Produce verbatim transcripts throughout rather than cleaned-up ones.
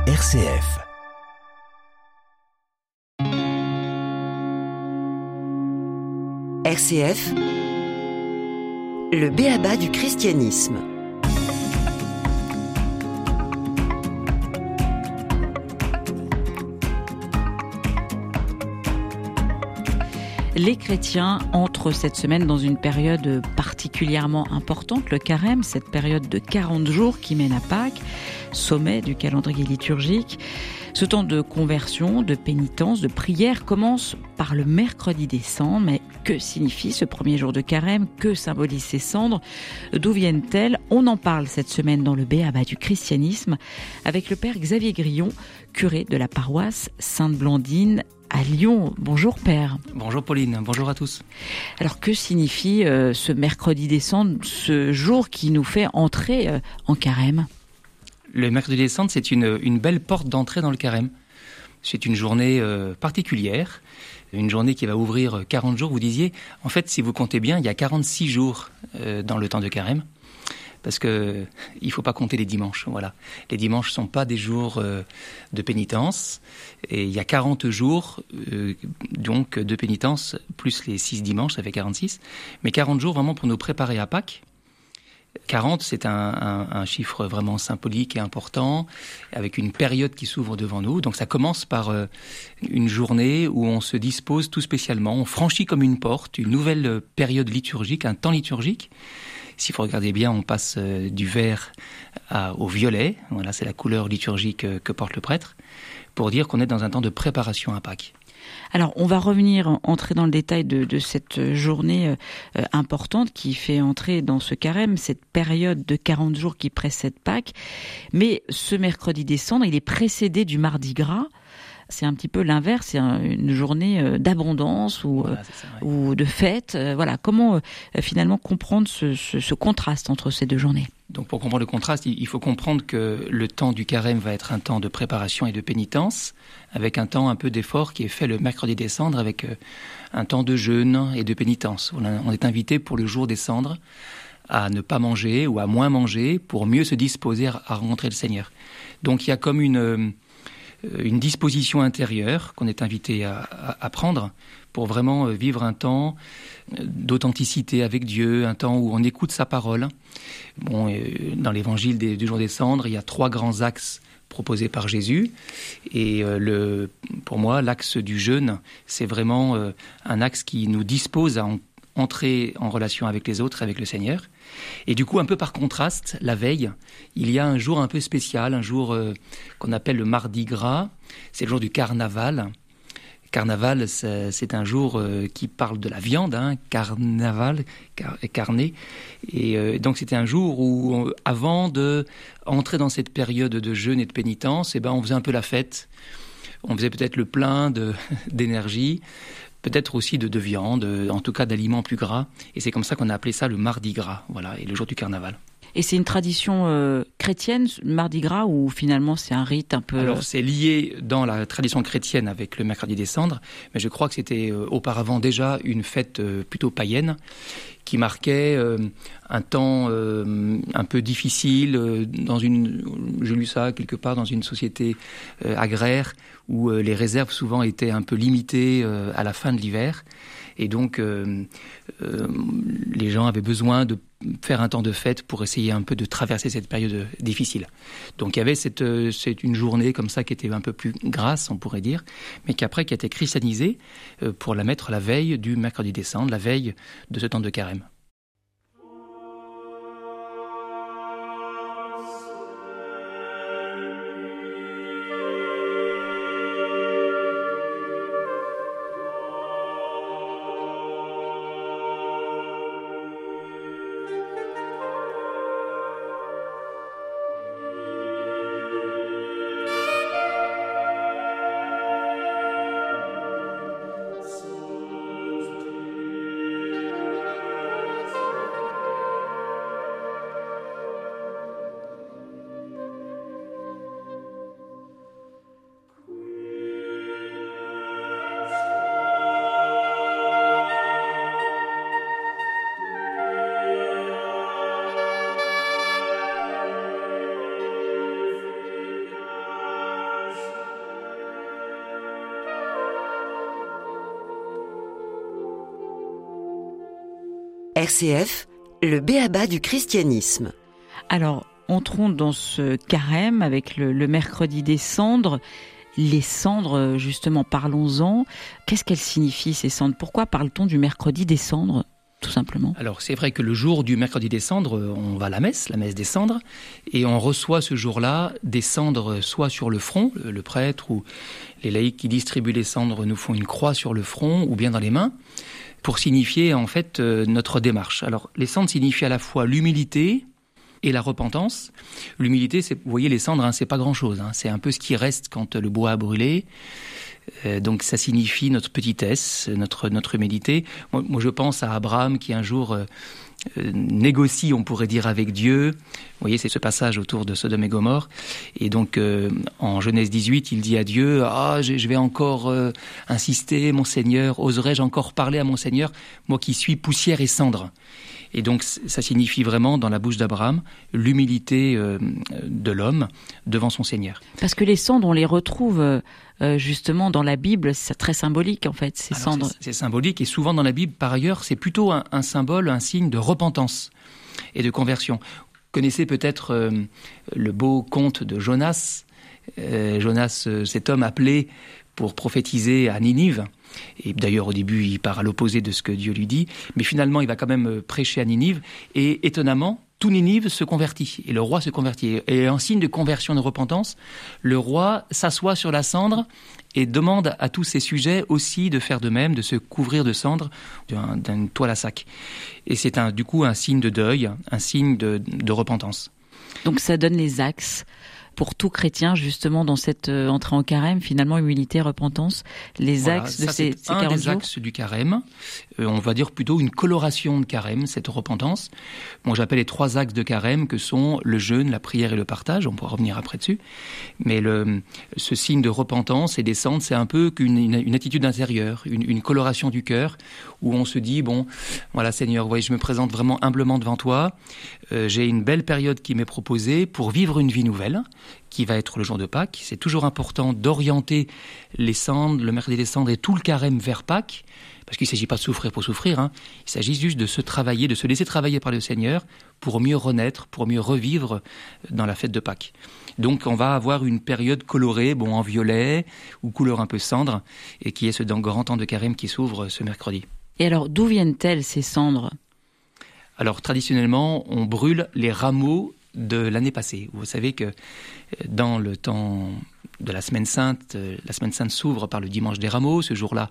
R C F. R C F, le b.a.-ba du christianisme. Les chrétiens entrent cette semaine dans une période particulièrement importante, le carême, cette période de quarante jours qui mène à Pâques, sommet du calendrier liturgique. Ce temps de conversion, de pénitence, de prière commence par le mercredi des cendres. Mais que signifie ce premier jour de carême? Que symbolisent ces cendres? D'où viennent-elles? On en parle cette semaine dans le b.a.-ba du christianisme avec le père Xavier Grillon, curé de la paroisse Sainte-Blandine à Lyon. Bonjour père. Bonjour Pauline, bonjour à tous. Alors que signifie euh, ce mercredi des cendres, ce jour qui nous fait entrer euh, en carême? Le mercredi des cendres, c'est une, une belle porte d'entrée dans le carême. C'est une journée euh, particulière, une journée qui va ouvrir quarante jours. Vous disiez, en fait, si vous comptez bien, il y a quarante-six jours euh, dans le temps de carême. Parce que il faut pas compter les dimanches, voilà. Les dimanches sont pas des jours euh, de pénitence, et il y a quarante jours euh, donc de pénitence plus les six dimanches, ça fait quarante-six. Mais quarante jours vraiment pour nous préparer à Pâques. quarante, c'est un, un, un chiffre vraiment symbolique et important, avec une période qui s'ouvre devant nous. Donc ça commence par euh, une journée où on se dispose tout spécialement, on franchit comme une porte, une nouvelle période liturgique, un temps liturgique. Si vous regardez bien, on passe euh, du vert à, au violet. Voilà, c'est la couleur liturgique euh, que porte le prêtre, pour dire qu'on est dans un temps de préparation à Pâques. Alors, on va revenir, entrer dans le détail de, de cette journée euh, importante qui fait entrer dans ce carême, cette période de quarante jours qui précède Pâques. Mais ce mercredi des cendres, il est précédé du mardi gras. C'est un petit peu l'inverse, c'est un, une journée d'abondance ou, voilà, ça, ouais. ou de fête. Voilà, comment euh, finalement comprendre ce, ce, ce contraste entre ces deux journées? Donc pour comprendre le contraste, il faut comprendre que le temps du carême va être un temps de préparation et de pénitence, avec un temps un peu d'effort qui est fait le mercredi des cendres, avec un temps de jeûne et de pénitence. On est invité pour le jour des cendres à ne pas manger ou à moins manger pour mieux se disposer à rencontrer le Seigneur. Donc il y a comme une... une disposition intérieure qu'on est invité à, à, à prendre pour vraiment vivre un temps d'authenticité avec Dieu, un temps où on écoute sa parole. Bon, dans l'évangile des, du jour des cendres, il y a trois grands axes proposés par Jésus. Et euh, le, pour moi, l'axe du jeûne, c'est vraiment euh, un axe qui nous dispose à en, entrer en relation avec les autres, avec le Seigneur. Et du coup, un peu par contraste, la veille, il y a un jour un peu spécial, un jour euh, qu'on appelle le mardi gras. C'est le jour du carnaval. Carnaval, c'est, c'est un jour euh, qui parle de la viande, hein, carnaval, car, carné. Et euh, donc c'était un jour où, avant de entrer dans cette période de jeûne et de pénitence, eh ben, on faisait un peu la fête. On faisait peut-être le plein de, d'énergie. Peut-être aussi de, de viande, en tout cas d'aliments plus gras. Et c'est comme ça qu'on a appelé ça le mardi gras, voilà, et le jour du carnaval. Et c'est une tradition euh, chrétienne, le mardi gras, ou finalement c'est un rite un peu... Alors c'est lié dans la tradition chrétienne avec le mercredi des cendres, mais je crois que c'était euh, auparavant déjà une fête euh, plutôt païenne, qui marquait euh, un temps euh, un peu difficile, euh, dans une, j'ai lu ça quelque part, dans une société euh, agraire, où euh, les réserves souvent étaient un peu limitées euh, à la fin de l'hiver. Et donc, euh, euh, les gens avaient besoin de faire un temps de fête pour essayer un peu de traverser cette période difficile. Donc, il y avait cette, cette, une journée comme ça qui était un peu plus grasse, on pourrait dire, mais qui après qui a été christianisée euh, pour la mettre la veille du mercredi des cendres, la veille de ce temps de carême. R C F, le b.a.-ba du christianisme. Alors, entrons dans ce carême avec le, le mercredi des cendres. Les cendres, justement, parlons-en. Qu'est-ce qu'elles signifient, ces cendres ? Pourquoi parle-t-on du mercredi des cendres ? Tout simplement. Alors c'est vrai que le jour du mercredi des cendres, on va à la messe, la messe des cendres, et on reçoit ce jour-là des cendres soit sur le front, le, le prêtre ou les laïcs qui distribuent les cendres nous font une croix sur le front ou bien dans les mains, pour signifier en fait euh, notre démarche. Alors les cendres signifient à la fois l'humilité et la repentance. L'humilité, c'est, vous voyez, les cendres, hein, c'est pas grand-chose, hein, c'est un peu ce qui reste quand le bois a brûlé. Euh, donc ça signifie notre petitesse, notre notre humilité. Moi, moi je pense à Abraham qui un jour euh, euh, négocie, on pourrait dire, avec Dieu. Vous voyez, c'est ce passage autour de Sodome et Gomorrhe. Et donc euh, en Genèse dix-huit, il dit à Dieu: ah, je, je vais encore euh, insister, mon Seigneur, oserais-je encore parler à mon Seigneur, moi qui suis poussière et cendre. Et donc, ça signifie vraiment, dans la bouche d'Abraham, l'humilité euh, de l'homme devant son Seigneur. Parce que les cendres, on les retrouve euh, justement dans la Bible, c'est très symbolique en fait, ces Alors, cendres. C'est, c'est symbolique, et souvent dans la Bible, par ailleurs, c'est plutôt un, un symbole, un signe de repentance et de conversion. Vous connaissez peut-être euh, le beau conte de Jonas. Euh, Jonas, euh, cet homme appelé pour prophétiser à Ninive. Et d'ailleurs, au début, il part à l'opposé de ce que Dieu lui dit. Mais finalement, il va quand même prêcher à Ninive. Et étonnamment, tout Ninive se convertit. Et le roi se convertit. Et en signe de conversion, de repentance, le roi s'assoit sur la cendre et demande à tous ses sujets aussi de faire de même, de se couvrir de cendre, d'un, d'une toile à sac. Et c'est un, du coup un signe de deuil, un signe de, de repentance. Donc ça donne les axes pour tout chrétien, justement, dans cette euh, entrée en carême, finalement, humilité, repentance, les voilà, axes de ça, ces, c'est ces un quarante des jours. axes du carême. Euh, on va dire plutôt une coloration de carême, cette repentance. Moi, j'appelle les trois axes de carême que sont le jeûne, la prière et le partage. On pourra revenir après dessus. Mais le, ce signe de repentance et descente, c'est un peu qu'une une, une attitude intérieure, une, une coloration du cœur, où on se dit, bon, voilà, Seigneur, voyez, je me présente vraiment humblement devant toi. Euh, j'ai une belle période qui m'est proposée pour vivre une vie nouvelle, qui va être le jour de Pâques. C'est toujours important d'orienter les cendres, le mercredi des cendres et tout le carême vers Pâques, parce qu'il ne s'agit pas de souffrir pour souffrir, hein. Il s'agit juste de se travailler, de se laisser travailler par le Seigneur pour mieux renaître, pour mieux revivre dans la fête de Pâques. Donc on va avoir une période colorée, bon, en violet ou couleur un peu cendre, et qui est ce grand temps de carême qui s'ouvre ce mercredi. Et alors, d'où viennent-elles ces cendres ? Alors traditionnellement, on brûle les rameaux de l'année passée. Vous savez que dans le temps de la Semaine Sainte, la Semaine Sainte s'ouvre par le dimanche des rameaux. Ce jour-là,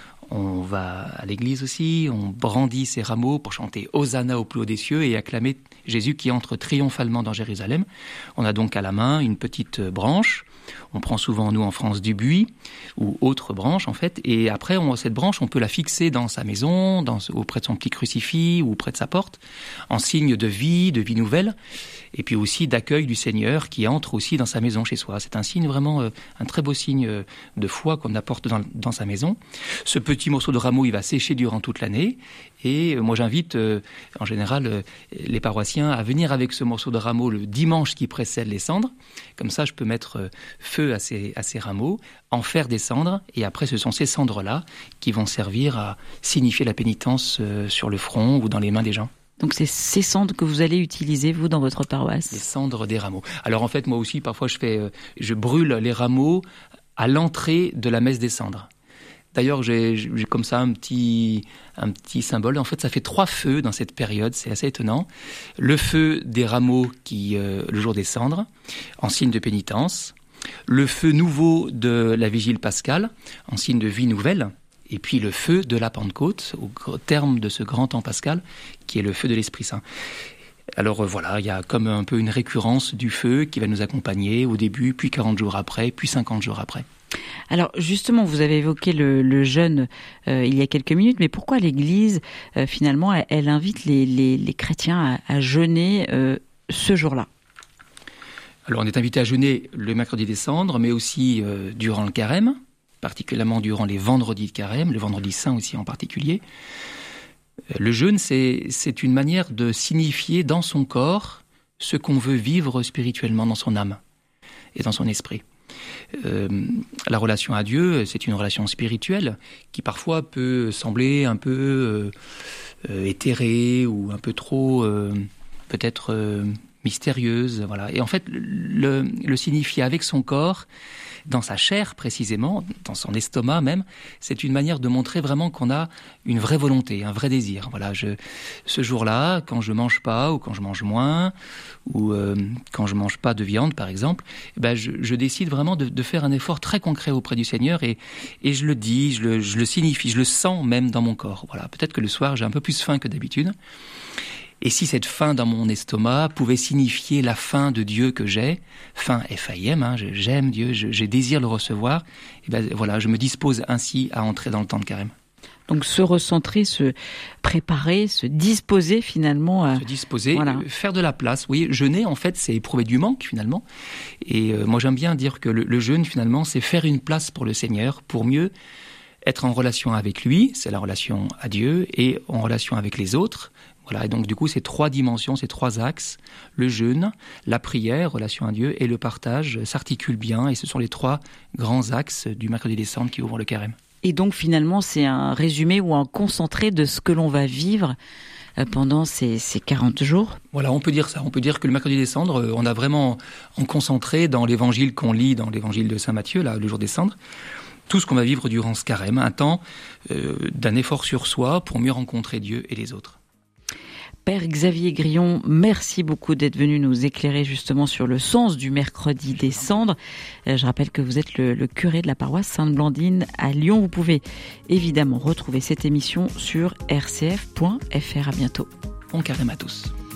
on va à l'église aussi, on brandit ces rameaux pour chanter Hosanna au plus haut des cieux et acclamer Jésus qui entre triomphalement dans Jérusalem. On a donc à la main une petite branche. On prend souvent, nous, en France, du buis ou autre branche, en fait. Et après, on, cette branche, on peut la fixer dans sa maison, dans, auprès de son petit crucifix ou près de sa porte, en signe de vie, de vie nouvelle, et puis aussi d'accueil du Seigneur qui entre aussi dans sa maison chez soi. C'est un signe vraiment, euh, un très beau signe euh, de foi qu'on apporte dans, dans sa maison. Ce petit morceau de rameau, il va sécher durant toute l'année. Et euh, moi, j'invite, euh, en général, euh, les paroissiens à venir avec ce morceau de rameau le dimanche qui précède les cendres. Comme ça, je peux mettre euh, feu à ces, à ces rameaux, en faire des cendres, et après ce sont ces cendres-là qui vont servir à signifier la pénitence euh, sur le front ou dans les mains des gens. Donc c'est ces cendres que vous allez utiliser, vous, dans votre paroisse ? Les cendres des rameaux. Alors en fait, moi aussi, parfois, je fais, euh, je brûle les rameaux à l'entrée de la messe des cendres. D'ailleurs, j'ai, j'ai comme ça un petit, un petit symbole. En fait, ça fait trois feux dans cette période, c'est assez étonnant. Le feu des rameaux, qui, euh, le jour des cendres, en signe de pénitence. Le feu nouveau de la vigile pascale, en signe de vie nouvelle. Et puis le feu de la Pentecôte, au terme de ce grand temps pascal, qui est le feu de l'Esprit Saint. Alors euh, voilà, il y a comme un peu une récurrence du feu qui va nous accompagner au début, puis quarante jours après, puis cinquante jours après. Alors justement, vous avez évoqué le, le jeûne euh, il y a quelques minutes, mais pourquoi l'Église, euh, finalement, elle, elle invite les, les, les chrétiens à, à jeûner euh, ce jour-là ? Alors on est invité à jeûner le mercredi des cendres, mais aussi euh, durant le carême, particulièrement durant les vendredis de carême, le vendredi saint aussi en particulier. Le jeûne, c'est, c'est une manière de signifier dans son corps ce qu'on veut vivre spirituellement dans son âme et dans son esprit. euh, la relation à Dieu, c'est une relation spirituelle qui parfois peut sembler un peu euh, euh, éthérée ou un peu trop euh, peut-être euh, mystérieuse. Voilà. Et en fait, le, le signifier avec son corps, dans sa chair précisément, dans son estomac même, c'est une manière de montrer vraiment qu'on a une vraie volonté, un vrai désir. Voilà, je, ce jour-là, quand je mange pas ou quand je mange moins, ou euh, quand je mange pas de viande par exemple, eh ben je, je décide vraiment de, de faire un effort très concret auprès du Seigneur et, et je le dis, je le, je le signifie, je le sens même dans mon corps. Voilà, peut-être que le soir j'ai un peu plus faim que d'habitude. Et si cette faim dans mon estomac pouvait signifier la faim de Dieu que j'ai, faim F I M, hein, j'aime Dieu, je, je désire le recevoir, et ben voilà, je me dispose ainsi à entrer dans le temps de carême. Donc se recentrer, se préparer, se disposer finalement à... Se disposer, voilà. Faire de la place. Oui, jeûner en fait c'est éprouver du manque finalement. Et euh, moi j'aime bien dire que le, le jeûne finalement c'est faire une place pour le Seigneur, pour mieux être en relation avec lui, c'est la relation à Dieu, et en relation avec les autres. Voilà, et donc du coup, ces trois dimensions, ces trois axes, le jeûne, la prière, relation à Dieu, et le partage s'articulent bien, et ce sont les trois grands axes du mercredi des cendres qui ouvrent le carême. Et donc finalement, c'est un résumé ou un concentré de ce que l'on va vivre pendant ces, ces quarante jours. Voilà, on peut dire ça. On peut dire que le mercredi des cendres, on a vraiment en concentré dans l'évangile qu'on lit, dans l'évangile de saint Matthieu, là, le jour des cendres, tout ce qu'on va vivre durant ce carême, un temps euh, d'un effort sur soi pour mieux rencontrer Dieu et les autres. Père Xavier Grillon, merci beaucoup d'être venu nous éclairer justement sur le sens du mercredi des cendres. Je rappelle que vous êtes le, le curé de la paroisse Sainte-Blandine à Lyon. Vous pouvez évidemment retrouver cette émission sur r c f point f r. À bientôt. Bon carême à tous.